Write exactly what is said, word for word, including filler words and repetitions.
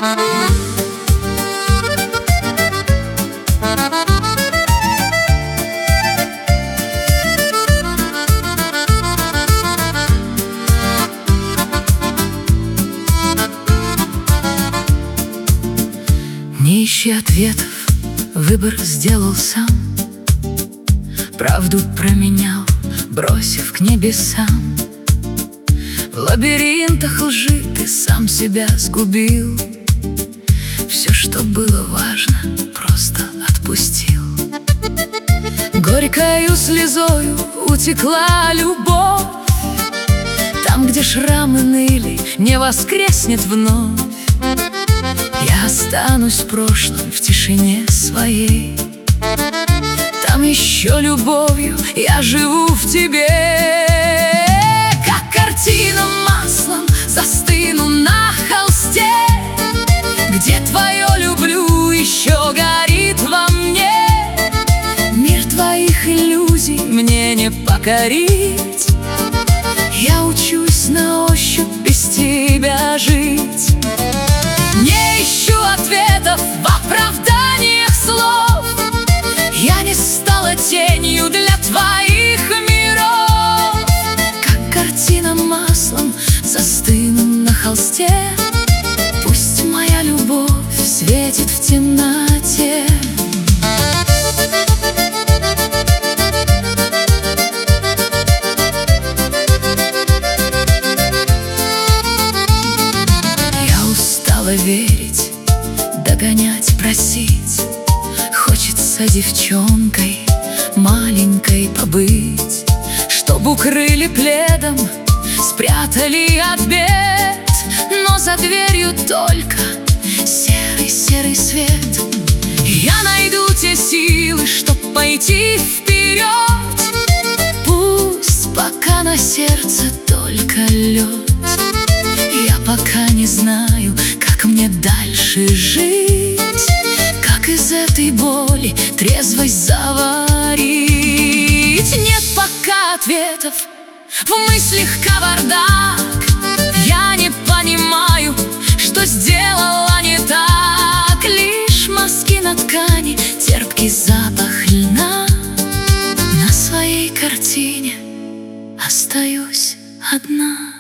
Не ищи ответов, выбор сделал сам. Правду променял, бросив к небесам. В лабиринтах лжи ты сам себя сгубил. Все, что было важно, просто отпустил. Горькою слезою утекла любовь. Там, где шрамы ныли, не воскреснет вновь. Я останусь в прошлом, в тишине своей. Там еще любовью я живу в тебе. Как картина маслом застыну на холсте, где твое люблю еще горит во мне. Мир твоих иллюзий мне не покорить. Я учусь на ощупь без тебя жить. Не ищу ответов в оправданиях слов. Я не стала тенью для твоих миров. Как картина маслом застыну на холсте. Пусть моя любовь светит в темноте. Верить, догонять, просить. Хочется девчонкой маленькой побыть, чтоб укрыли пледом, спрятали от бед. Но за дверью только серый-серый свет. Я найду те силы, чтоб пойти вперед. Пусть пока на сердце только лед. Я пока не знаю, как мне дальше жить, как из этой боли трезвость заварить. Нет пока ответов, в мыслях кавардак. Я не понимаю, что сделала не так. Лишь мазки на ткани, терпкий запах льна. На своей картине остаюсь одна.